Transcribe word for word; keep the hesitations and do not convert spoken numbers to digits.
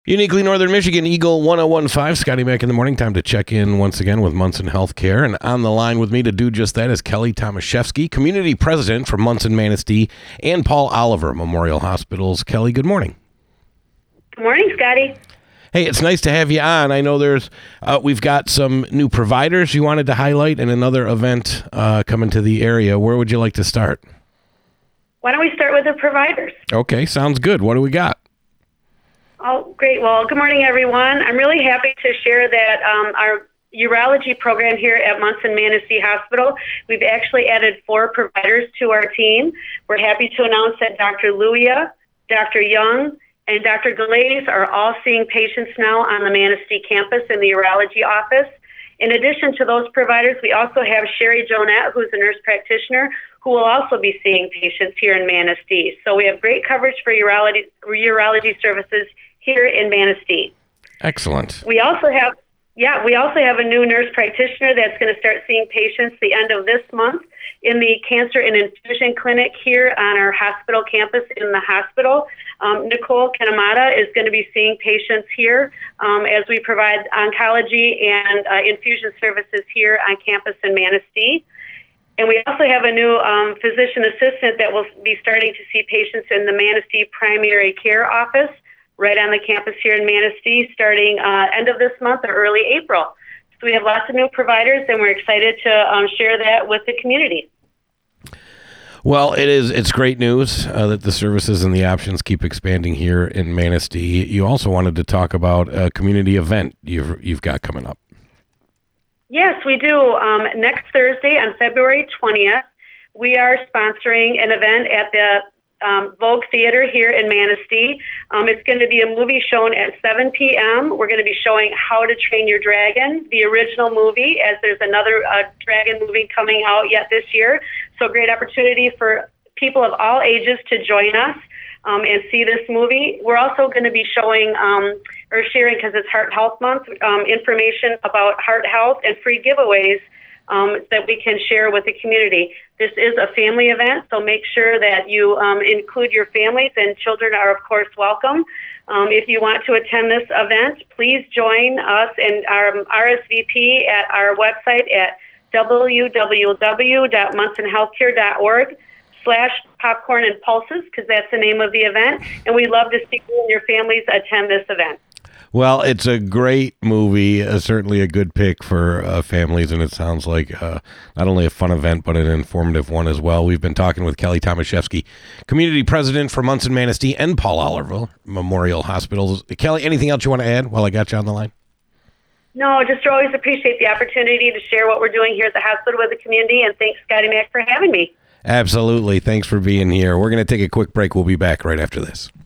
Uniquely Northern Michigan, Eagle one oh one point five, Scotty Mack in the morning. Time to check in once again with Munson Healthcare. And on the line with me to do just that is Kelly Tomaszewski, Community President for Munson Manistee, and Paul Oliver, Memorial Hospitals. Kelly, good morning. Good morning, Scotty. Hey, it's nice to have you on. I know there's, uh, we've got some new providers you wanted to highlight and another event uh, coming to the area. Where would you like to start? Why don't we start with the providers? Okay, sounds good. What do we got? Oh, great. Well, good morning, everyone. I'm really happy to share that um, our urology program here at Munson Manistee Hospital, we've actually added four providers to our team. We're happy to announce that Doctor Luia, Doctor Young, and Doctor Glaze are all seeing patients now on the Manistee campus in the urology office. In addition to those providers, we also have Sherry Jonette, who's a nurse practitioner, who will also be seeing patients here in Manistee. So we have great coverage for urology, urology services here in Manistee. Excellent. We also have, yeah, we also have a new nurse practitioner that's going to start seeing patients the end of this month in the Cancer and Infusion Clinic here on our hospital campus in the hospital. Um, Nicole Kanamata is going to be seeing patients here um, as we provide oncology and uh, infusion services here on campus in Manistee. And we also have a new um, physician assistant that will be starting to see patients in the Manistee Primary Care Office right on the campus here in Manistee starting uh, end of this month or early April. So we have lots of new providers, and we're excited to um, share that with the community. Well, it is. It's great news uh, that the services and the options keep expanding here in Manistee. You also wanted to talk about a community event you've you've got coming up. Yes, we do. Um, next Thursday on February twentieth, we are sponsoring an event at the um, Vogue Theater here in Manistee. Um, it's going to be a movie shown at seven p.m. We're going to be showing How to Train Your Dragon, the original movie, as there's another uh, dragon movie coming out yet this year. So great opportunity for people of all ages to join us um, and see this movie. We're also going to be showing um, or sharing, because it's Heart Health Month, um, information about heart health and free giveaways um, that we can share with the community. This is a family event, so make sure that you um, include your families, and children are, of course, welcome. Um, if you want to attend this event, please join us and our R S V P at our website at w w w dot munson healthcare dot org slash popcorn and pulses, because that's the name of the event. And we'd love to see you and your families attend this event. Well, it's a great movie, uh, certainly a good pick for uh, families, and it sounds like uh, not only a fun event, but an informative one as well. We've been talking with Kelly Tomaszewski, Community President for Munson Manistee, and Paul Oliver, Memorial Hospitals. Kelly, anything else you want to add while I got you on the line? No, just always appreciate the opportunity to share what we're doing here at the hospital with the community, and thanks, Scotty Mack, for having me. Absolutely. Thanks for being here. We're going to take a quick break. We'll be back right after this.